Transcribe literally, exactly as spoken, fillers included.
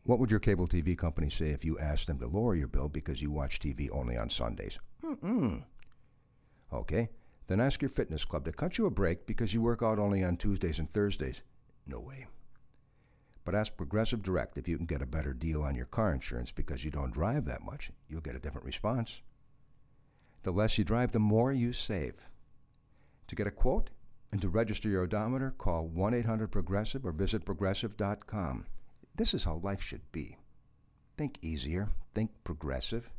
What would your cable T V company say if you asked them to lower your bill because you watch T V only on Sundays? Mm-mm. Okay, then ask your fitness club to cut you a break because you work out only on Tuesdays and Thursdays. No way. But ask Progressive Direct if you can get a better deal on your car insurance because you don't drive that much. You'll get a different response. The less you drive, the more you save. To get a quote and to register your odometer, call one eight hundred progressive or visit progressive dot com. This is how life should be. Think easier. Think Progressive.